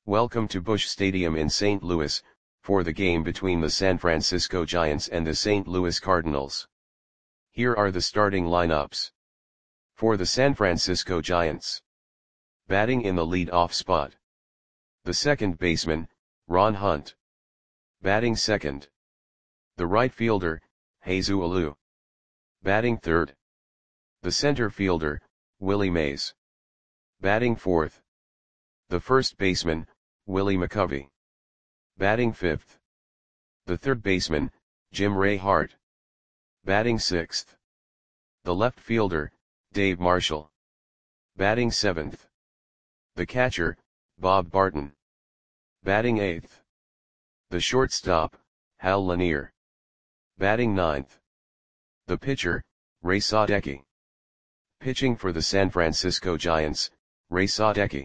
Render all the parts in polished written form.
Welcome to Busch Stadium in St. Louis, for the game between the San Francisco Giants and the St. Louis Cardinals. Here are the starting lineups. For the San Francisco Giants. Batting in the lead-off spot. The second baseman, Ron Hunt. Batting second. The right fielder, Jesus Alou. Batting third. The center fielder, Willie Mays. Batting fourth. The first baseman, Willie McCovey. Batting fifth. The third baseman, Jim Ray Hart. Batting sixth. The left fielder, Dave Marshall. Batting seventh. The catcher, Bob Barton. Batting eighth. The shortstop, Hal Lanier. Batting ninth. The pitcher, Ray Sadecki. Pitching for the San Francisco Giants, Ray Sadecki.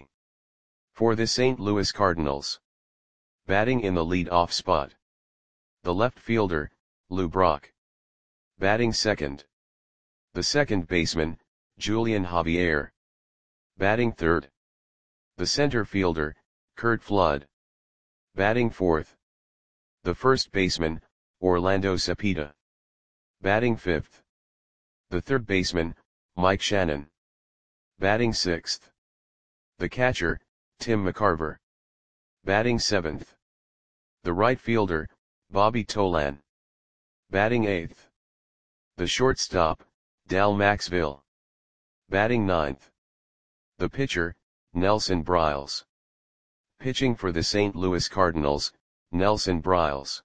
For the St. Louis Cardinals. Batting in the lead-off spot. The left fielder, Lou Brock. Batting second. The second baseman, Julian Javier. Batting third. The center fielder, Curt Flood. Batting fourth. The first baseman, Orlando Cepeda. Batting fifth. The third baseman, Mike Shannon. Batting sixth. The catcher, Tim McCarver. Batting seventh. The right fielder, Bobby Tolan. Batting eighth. The shortstop, Dal Maxville. Batting ninth. The pitcher, Nelson Briles. Pitching for the St. Louis Cardinals, Nelson Briles.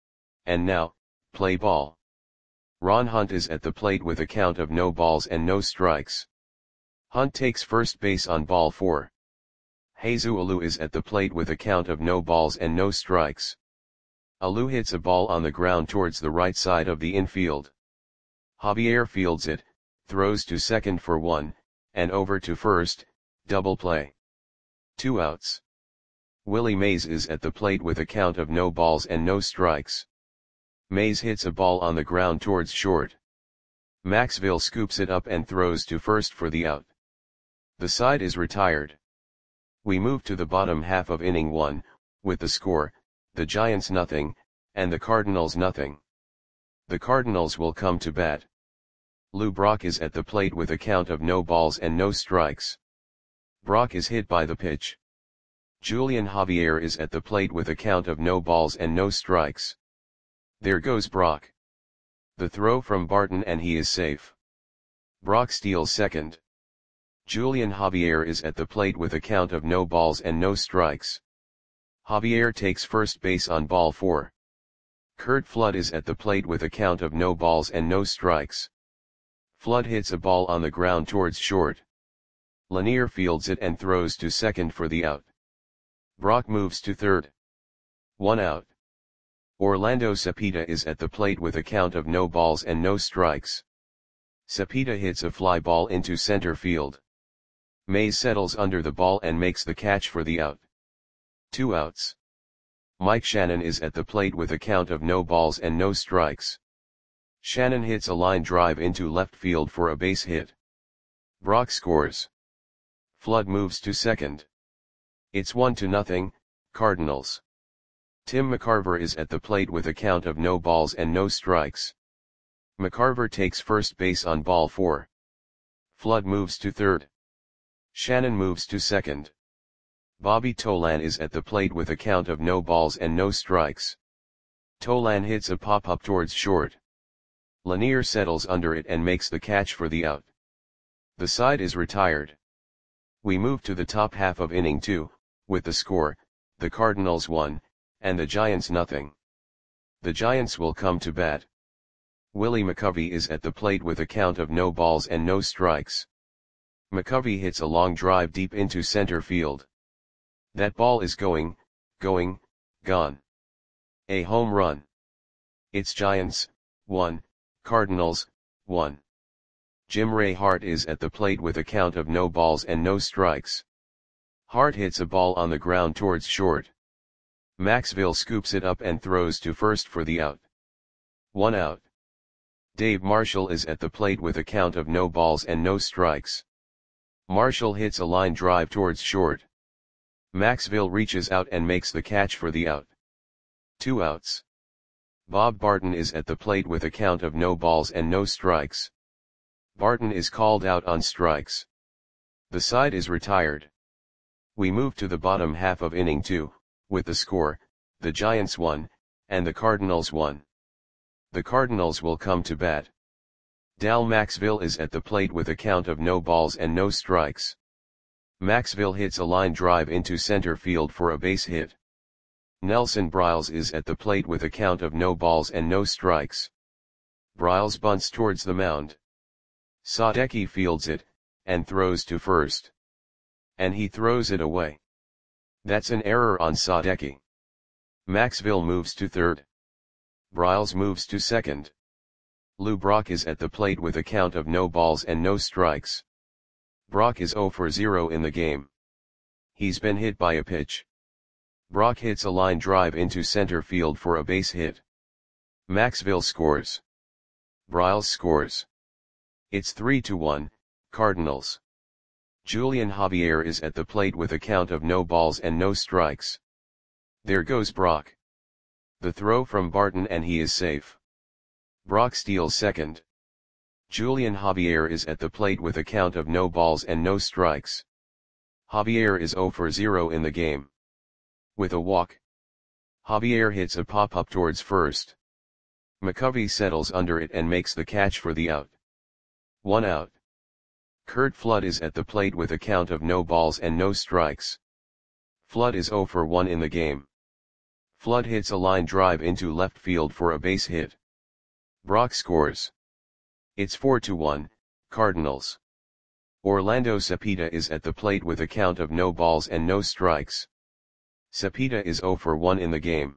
And now, play ball. Ron Hunt is at the plate with a count of no balls and no strikes. Hunt takes first base on ball 4. Jesus Alou is at the plate with a count of no balls and no strikes. Alou hits a ball on the ground towards the right side of the infield. Javier fields it, throws to second for 1, and over to first, double play. 2 outs. Willie Mays is at the plate with a count of no balls and no strikes. Mays hits a ball on the ground towards short. Maxville scoops it up and throws to first for the out. The side is retired. We move to the bottom half of inning 1, with the score, the Giants nothing, and the Cardinals nothing. The Cardinals will come to bat. Lou Brock is at the plate with a count of no balls and no strikes. Brock is hit by the pitch. Julian Javier is at the plate with a count of no balls and no strikes. There goes Brock. The throw from Barton and he is safe. Brock steals second. Julian Javier is at the plate with a count of no balls and no strikes. Javier takes first base on ball 4. Curt Flood is at the plate with a count of no balls and no strikes. Flood hits a ball on the ground towards short. Lanier fields it and throws to second for the out. Brock moves to third. 1 out. Orlando Cepeda is at the plate with a count of no balls and no strikes. Cepeda hits a fly ball into center field. Mays settles under the ball and makes the catch for the out. 2 outs. Mike Shannon is at the plate with a count of no balls and no strikes. Shannon hits a line drive into left field for a base hit. Brock scores. Flood moves to second. It's 1-0, Cardinals. Tim McCarver is at the plate with a count of no balls and no strikes. McCarver takes first base on ball 4. Flood moves to third. Shannon moves to second. Bobby Tolan is at the plate with a count of no balls and no strikes. Tolan hits a pop-up towards short. Lanier settles under it and makes the catch for the out. The side is retired. We move to the top half of inning 2, with the score, the Cardinals 1, and the Giants nothing. The Giants will come to bat. Willie McCovey is at the plate with a count of no balls and no strikes. McCovey hits a long drive deep into center field. That ball is gone. A home run. It's Giants, 1, Cardinals, 1. Jim Ray Hart is at the plate with a count of no balls and no strikes. Hart hits a ball on the ground towards short. Maxville scoops it up and throws to first for the out. 1 out. Dave Marshall is at the plate with a count of no balls and no strikes. Marshall hits a line drive towards short. Maxville reaches out and makes the catch for the out. 2 outs. Bob Barton is at the plate with a count of no balls and no strikes. Barton is called out on strikes. The side is retired. We move to the bottom half of inning 2, with the score, the Giants 1, and the Cardinals 1. The Cardinals will come to bat. Dal Maxville is at the plate with a count of no balls and no strikes. Maxville hits a line drive into center field for a base hit. Nelson Briles is at the plate with a count of no balls and no strikes. Briles bunts towards the mound. Sadecki fields it, and throws to first. And he throws it away. That's an error on Sadecki. Maxville moves to third. Briles moves to second. Lou Brock is at the plate with a count of no balls and no strikes. Brock is 0 for 0 in the game. He's been hit by a pitch. Brock hits a line drive into center field for a base hit. Maxville scores. Briles scores. It's 3-1, Cardinals. Julian Javier is at the plate with a count of no balls and no strikes. There goes Brock. The throw from Barton and he is safe. Brock steals second. Julian Javier is at the plate with a count of no balls and no strikes. Javier is 0 for 0 in the game. With a walk, Javier hits a pop-up towards first. McCovey settles under it and makes the catch for the out. 1 out. Curt Flood is at the plate with a count of no balls and no strikes. Flood is 0 for 1 in the game. Flood hits a line drive into left field for a base hit. Brock scores. It's 4-1, Cardinals. Orlando Cepeda is at the plate with a count of no balls and no strikes. Cepeda is 0 for 1 in the game.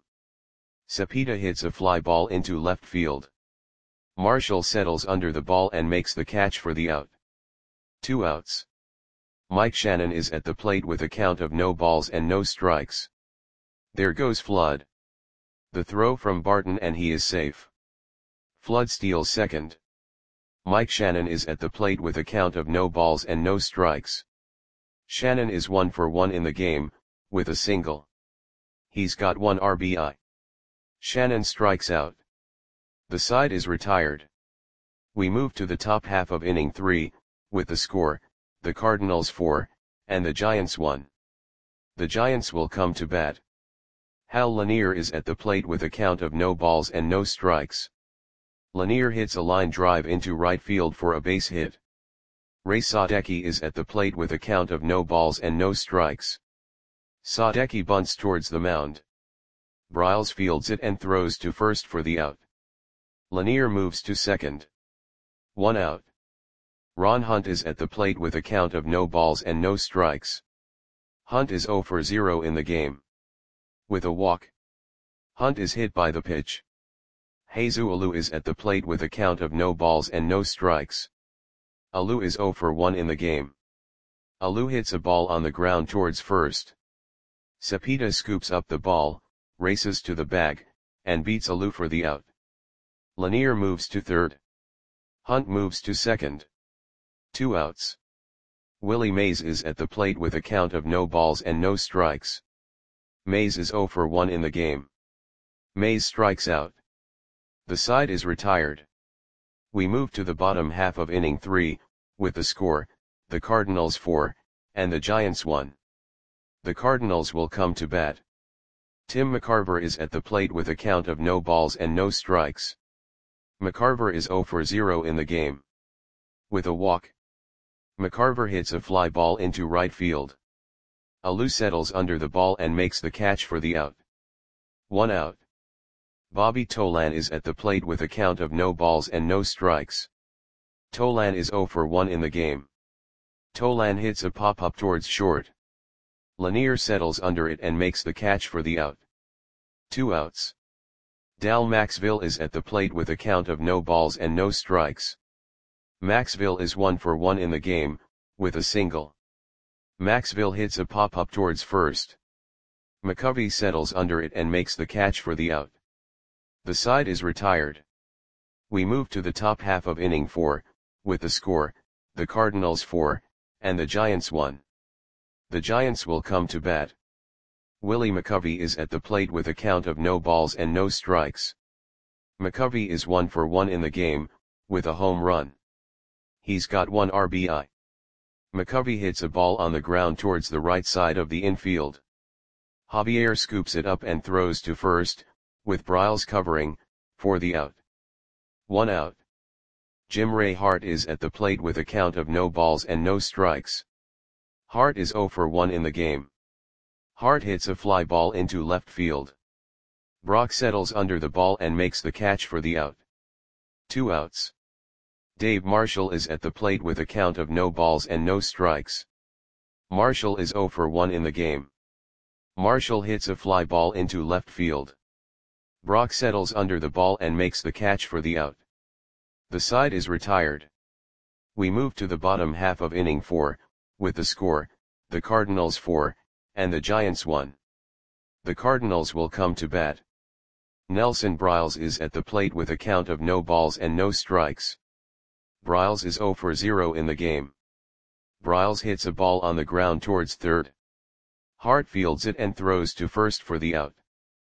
Cepeda hits a fly ball into left field. Marshall settles under the ball and makes the catch for the out. 2 outs. Mike Shannon is at the plate with a count of no balls and no strikes. There goes Flood. The throw from Barton and he is safe. Flood steals second. Mike Shannon is at the plate with a count of no balls and no strikes. Shannon is 1 for 1 in the game, with a single. He's got 1 RBI. Shannon strikes out. The side is retired. We move to the top half of inning 3, with the score, the Cardinals 4, and the Giants 1. The Giants will come to bat. Hal Lanier is at the plate with a count of no balls and no strikes. Lanier hits a line drive into right field for a base hit. Ray Sadecki is at the plate with a count of no balls and no strikes. Sadecki bunts towards the mound. Briles fields it and throws to first for the out. Lanier moves to second. 1 out. Ron Hunt is at the plate with a count of no balls and no strikes. Hunt is 0 for 0 in the game. With a walk, Hunt is hit by the pitch. Jesus Alou is at the plate with a count of no balls and no strikes. Alou is 0 for 1 in the game. Alou hits a ball on the ground towards first. Cepeda scoops up the ball, races to the bag, and beats Alou for the out. Lanier moves to third. Hunt moves to second. 2 outs. Willie Mays is at the plate with a count of no balls and no strikes. Mays is 0 for 1 in the game. Mays strikes out. The side is retired. We move to the bottom half of inning 3, with the score, the Cardinals 4, and the Giants 1. The Cardinals will come to bat. Tim McCarver is at the plate with a count of no balls and no strikes. McCarver is 0 for 0 in the game. With a walk, McCarver hits a fly ball into right field. Alou settles under the ball and makes the catch for the out. 1 out. Bobby Tolan is at the plate with a count of no balls and no strikes. Tolan is 0 for 1 in the game. Tolan hits a pop-up towards short. Lanier settles under it and makes the catch for the out. 2 outs. Dal Maxville is at the plate with a count of no balls and no strikes. Maxville is 1 for 1 in the game, with a single. Maxville hits a pop-up towards first. McCovey settles under it and makes the catch for the out. The side is retired. We move to the top half of inning 4, with the score, the Cardinals 4, and the Giants 1. The Giants will come to bat. Willie McCovey is at the plate with a count of no balls and no strikes. McCovey is 1 for 1 in the game, with a home run. He's got 1 RBI. McCovey hits a ball on the ground towards the right side of the infield. Javier scoops it up and throws to first, with Briles covering, for the out. 1 out. Jim Ray Hart is at the plate with a count of no balls and no strikes. Hart is 0 for 1 in the game. Hart hits a fly ball into left field. Brock settles under the ball and makes the catch for the out. 2 outs. Dave Marshall is at the plate with a count of no balls and no strikes. Marshall is 0 for 1 in the game. Marshall hits a fly ball into left field. Brock settles under the ball and makes the catch for the out. The side is retired. We move to the bottom half of inning 4, with the score, the Cardinals 4, and the Giants 1. The Cardinals will come to bat. Nelson Briles is at the plate with a count of no balls and no strikes. Briles is 0 for 0 in the game. Briles hits a ball on the ground towards third. Hart fields it and throws to first for the out.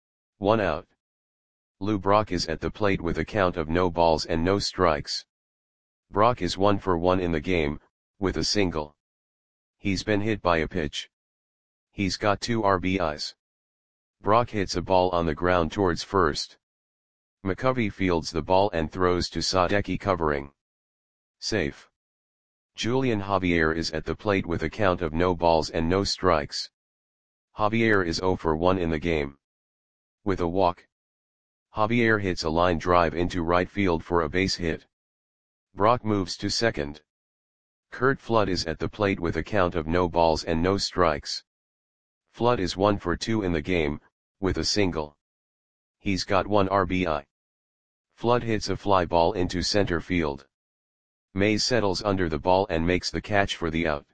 1 out. Lou Brock is at the plate with a count of no balls and no strikes. Brock is 1 for 1 in the game, with a single. He's been hit by a pitch. He's got 2 RBIs. Brock hits a ball on the ground towards first. McCovey fields the ball and throws to Sadecki covering. Safe. Julian Javier is at the plate with a count of no balls and no strikes. Javier is 0 for 1 in the game. With a walk. Javier hits a line drive into right field for a base hit. Brock moves to second. Curt Flood is at the plate with a count of no balls and no strikes. Flood is 1 for 2 in the game, with a single. He's got 1 RBI. Flood hits a fly ball into center field. Mays settles under the ball and makes the catch for the out.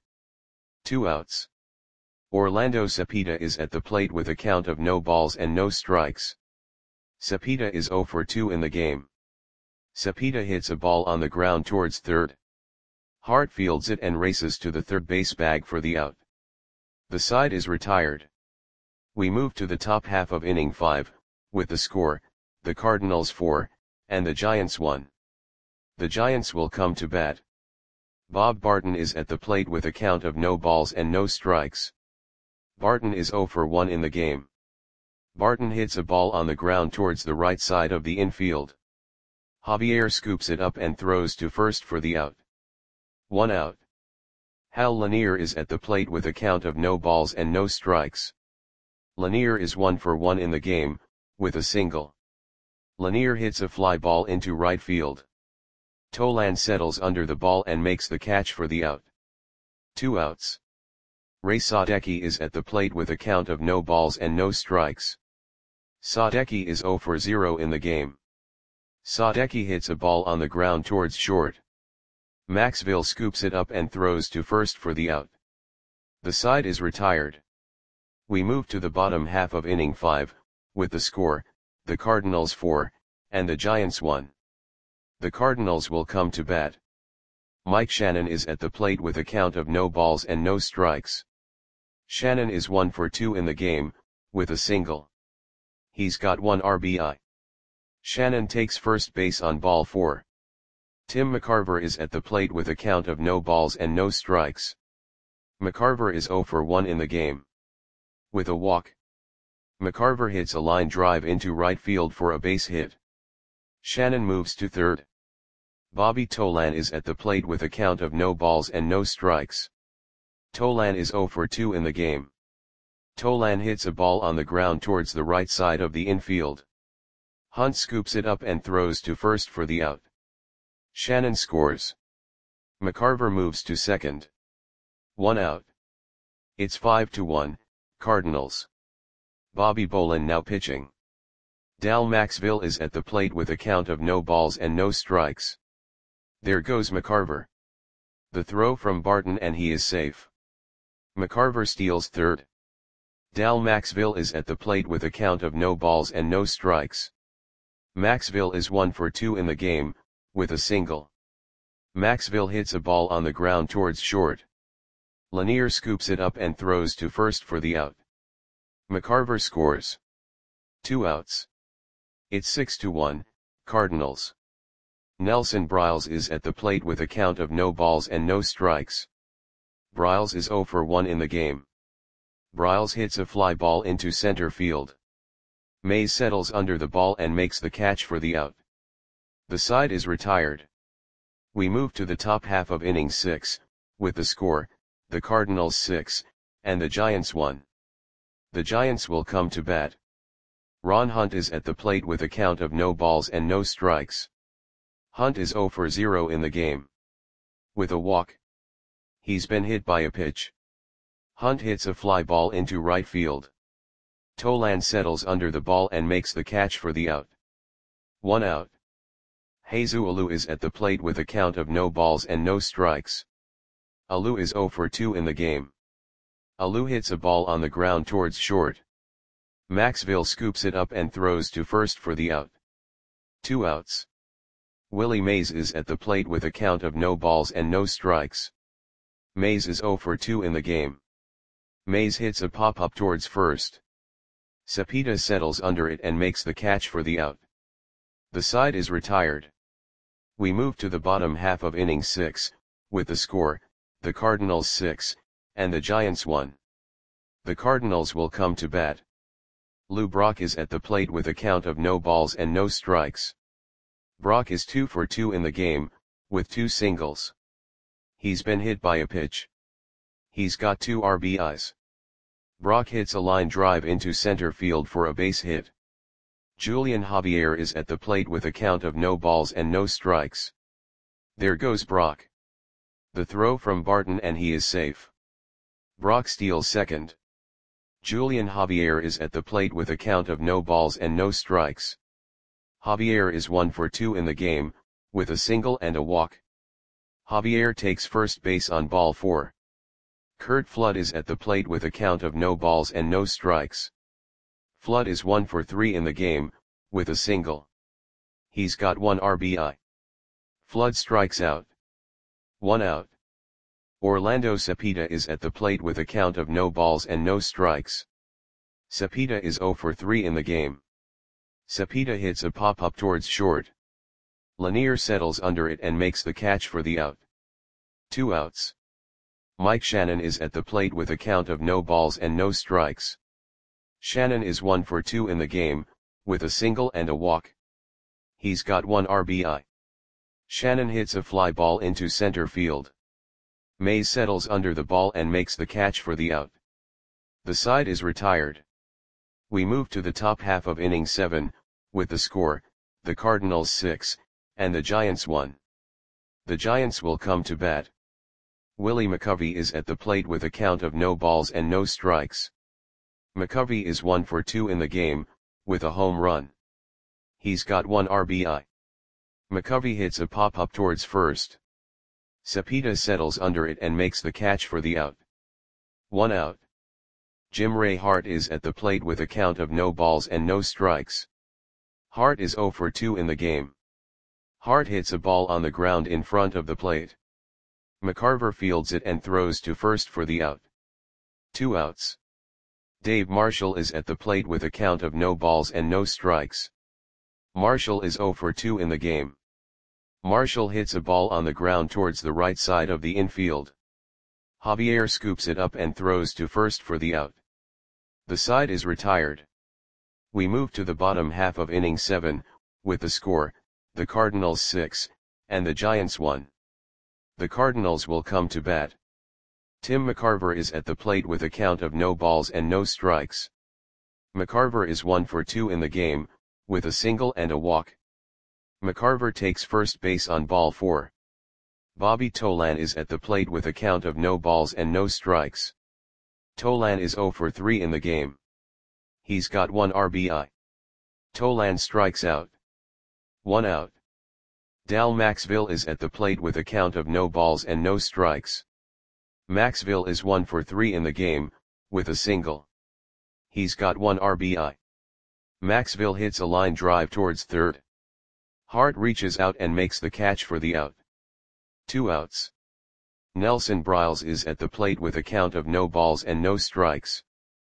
2 outs. Orlando Cepeda is at the plate with a count of no balls and no strikes. Cepeda is 0 for 2 in the game. Cepeda hits a ball on the ground towards third. Hart fields it and races to the third base bag for the out. The side is retired. We move to the top half of inning 5, with the score, the Cardinals 4, and the Giants 1. The Giants will come to bat. Bob Barton is at the plate with a count of no balls and no strikes. Barton is 0 for 1 in the game. Barton hits a ball on the ground towards the right side of the infield. Javier scoops it up and throws to first for the out. 1 out. Hal Lanier is at the plate with a count of no balls and no strikes. Lanier is 1 for 1 in the game, with a single. Lanier hits a fly ball into right field. Tolan settles under the ball and makes the catch for the out. 2 outs. Ray Sadecki is at the plate with a count of no balls and no strikes. Sadecki is 0 for 0 in the game. Sadecki hits a ball on the ground towards short. Maxville scoops it up and throws to first for the out. The side is retired. We move to the bottom half of inning 5, with the score, the Cardinals 4, and the Giants 1. The Cardinals will come to bat. Mike Shannon is at the plate with a count of no balls and no strikes. Shannon is 1 for 2 in the game, with a single. He's got 1 RBI. Shannon takes first base on ball 4. Tim McCarver is at the plate with a count of no balls and no strikes. McCarver is 0 for 1 in the game. With a walk. McCarver hits a line drive into right field for a base hit. Shannon moves to third. Bobby Tolan is at the plate with a count of no balls and no strikes. Tolan is 0 for 2 in the game. Tolan hits a ball on the ground towards the right side of the infield. Hunt scoops it up and throws to first for the out. Shannon scores. McCarver moves to second. 1 out. It's 5-1, Cardinals. Bobby Bolin now pitching. Dal Maxville is at the plate with a count of no balls and no strikes. There goes McCarver. The throw from Barton and he is safe. McCarver steals third. Dal Maxville is at the plate with a count of no balls and no strikes. Maxville is 1 for 2 in the game, with a single. Maxville hits a ball on the ground towards short. Lanier scoops it up and throws to first for the out. McCarver scores. 2 outs. It's 6-1, Cardinals. Nelson Briles is at the plate with a count of no balls and no strikes. Briles is 0 for 1 in the game. Briles hits a fly ball into center field. Mays settles under the ball and makes the catch for the out. The side is retired. We move to the top half of inning 6, with the score, the Cardinals 6, and the Giants 1. The Giants will come to bat. Ron Hunt is at the plate with a count of no balls and no strikes. Hunt is 0 for 0 in the game. With a walk. He's been hit by a pitch. Hunt hits a fly ball into right field. Tolan settles under the ball and makes the catch for the out. 1 out. Jesus Alou is at the plate with a count of no balls and no strikes. Alou is 0 for 2 in the game. Alou hits a ball on the ground towards short. Maxville scoops it up and throws to first for the out. 2 outs. Willie Mays is at the plate with a count of no balls and no strikes. Mays is 0 for 2 in the game. Mays hits a pop-up towards first. Cepeda settles under it and makes the catch for the out. The side is retired. We move to the bottom half of inning 6, with the score, the Cardinals 6, and the Giants 1. The Cardinals will come to bat. Lou Brock is at the plate with a count of no balls and no strikes. Brock is 2 for 2 in the game, with 2 singles. He's been hit by a pitch. He's got 2 RBIs. Brock hits a line drive into center field for a base hit. Julian Javier is at the plate with a count of no balls and no strikes. There goes Brock. The throw from Barton and he is safe. Brock steals second. Julian Javier is at the plate with a count of no balls and no strikes. Javier is 1 for 2 in the game, with a single and a walk. Javier takes first base on ball 4. Curt Flood is at the plate with a count of no balls and no strikes. Flood is 1 for 3 in the game, with a single. He's got 1 RBI. Flood strikes out. 1 out. Orlando Cepeda is at the plate with a count of no balls and no strikes. Cepeda is 0 for 3 in the game. Cepeda hits a pop-up towards short. Lanier settles under it and makes the catch for the out. 2 outs. Mike Shannon is at the plate with a count of no balls and no strikes. Shannon is 1 for 2 in the game, with a single and a walk. He's got 1 RBI. Shannon hits a fly ball into center field. Mays settles under the ball and makes the catch for the out. The side is retired. We move to the top half of inning 7, with the score, the Cardinals 6, and the Giants 1. The Giants will come to bat. Willie McCovey is at the plate with a count of no balls and no strikes. McCovey is 1 for 2 in the game, with a home run. He's got 1 RBI. McCovey hits a pop-up towards first. Cepeda settles under it and makes the catch for the out. 1 out. Jim Ray Hart is at the plate with a count of no balls and no strikes. Hart is 0 for 2 in the game. Hart hits a ball on the ground in front of the plate. McCarver fields it and throws to first for the out. 2 outs. Dave Marshall is at the plate with a count of no balls and no strikes. Marshall is 0 for 2 in the game. Marshall hits a ball on the ground towards the right side of the infield. Javier scoops it up and throws to first for the out. The side is retired. We move to the bottom half of inning 7, with the score, the Cardinals 6, and the Giants 1. The Cardinals will come to bat. Tim McCarver is at the plate with a count of no balls and no strikes. McCarver is 1 for 2 in the game, with a single and a walk. McCarver takes first base on ball 4. Bobby Tolan is at the plate with a count of no balls and no strikes. Tolan is 0 for 3 in the game. He's got 1 RBI. Tolan strikes out. 1 out. Dal Maxville is at the plate with a count of no balls and no strikes. Maxville is 1 for 3 in the game, with a single. He's got 1 RBI. Maxville hits a line drive towards third. Hart reaches out and makes the catch for the out. 2 outs. Nelson Briles is at the plate with a count of no balls and no strikes.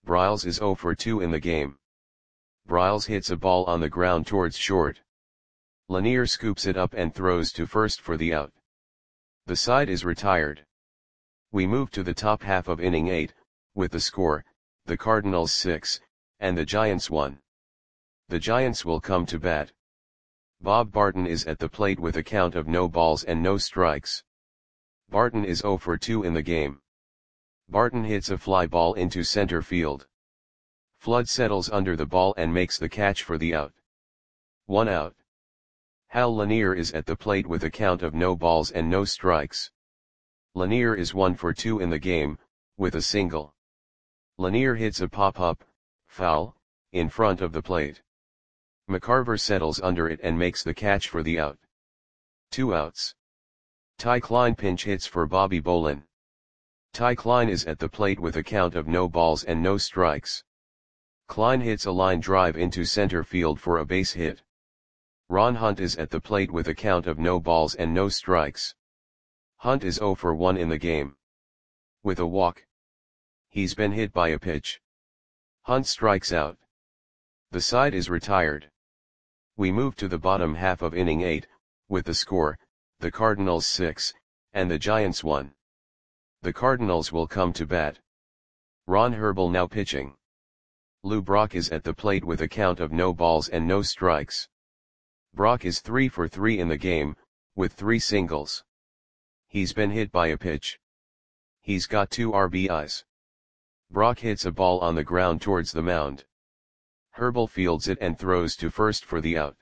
Briles is 0 for 2 in the game. Briles hits a ball on the ground towards short. Lanier scoops it up and throws to first for the out. The side is retired. We move to the top half of inning 8, with the score, the Cardinals 6, and the Giants 1. The Giants will come to bat. Bob Barton is at the plate with a count of no balls and no strikes. Barton is 0 for 2 in the game. Barton hits a fly ball into center field. Flood settles under the ball and makes the catch for the out. 1 out. Hal Lanier is at the plate with a count of no balls and no strikes. Lanier is 1 for 2 in the game, with a single. Lanier hits a pop-up, foul, in front of the plate. McCarver settles under it and makes the catch for the out. 2 outs. Ty Klein pinch hits for Bobby Bolin. Ty Klein is at the plate with a count of no balls and no strikes. Klein hits a line drive into center field for a base hit. Ron Hunt is at the plate with a count of no balls and no strikes. Hunt is 0 for 1 in the game. With a walk. He's been hit by a pitch. Hunt strikes out. The side is retired. We move to the bottom half of inning 8, with the score, the Cardinals 6, and the Giants 1. The Cardinals will come to bat. Ron Herbel now pitching. Lou Brock is at the plate with a count of no balls and no strikes. Brock is 3 for 3 in the game, with 3 singles. He's been hit by a pitch. He's got 2 RBIs. Brock hits a ball on the ground towards the mound. Herbel fields it and throws to first for the out.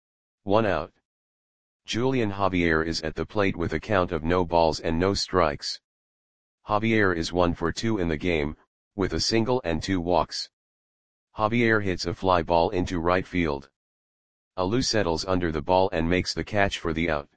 1 out. Julian Javier is at the plate with a count of no balls and no strikes. Javier is 1 for 2 in the game, with a single and 2 walks. Javier hits a fly ball into right field. Alou settles under the ball and makes the catch for the out.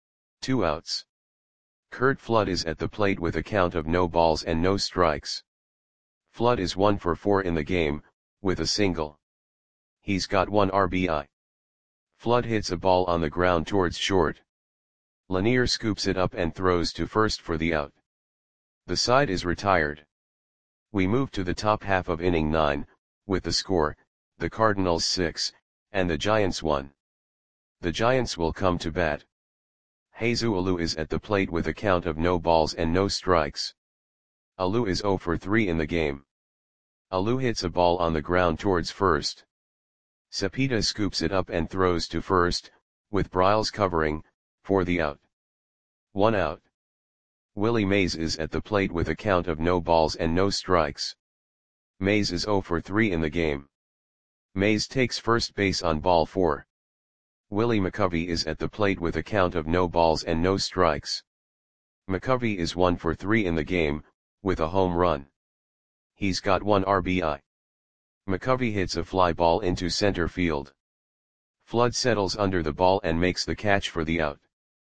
2 outs. Curt Flood is at the plate with a count of no balls and no strikes. Flood is 1 for 4 in the game, with a single. He's got 1 RBI. Flood hits a ball on the ground towards short. Lanier scoops it up and throws to first for the out. The side is retired. We move to the top half of inning 9, with the score, the Cardinals 6, and the Giants 1. The Giants will come to bat. Jesus Alou is at the plate with a count of no balls and no strikes. Alou is 0 for 3 in the game. Alou hits a ball on the ground towards first. Cepeda scoops it up and throws to first, with Briles covering, for the out. 1 out. Willie Mays is at the plate with a count of no balls and no strikes. Mays is 0 for 3 in the game. Mays takes first base on ball 4. Willie McCovey is at the plate with a count of no balls and no strikes. McCovey is 1 for 3 in the game, with a home run. He's got 1 RBI. McCovey hits a fly ball into center field. Flood settles under the ball and makes the catch for the out.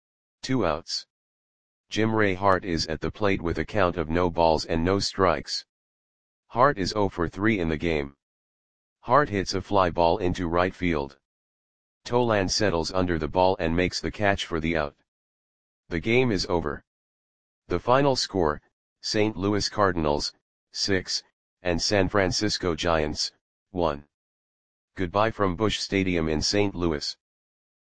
2 outs. Jim Ray Hart is at the plate with a count of no balls and no strikes. Hart is 0 for 3 in the game. Hart hits a fly ball into right field. Tolan settles under the ball and makes the catch for the out. The game is over. The final score, St. Louis Cardinals, 6, and San Francisco Giants, 1. Goodbye from Busch Stadium in St. Louis.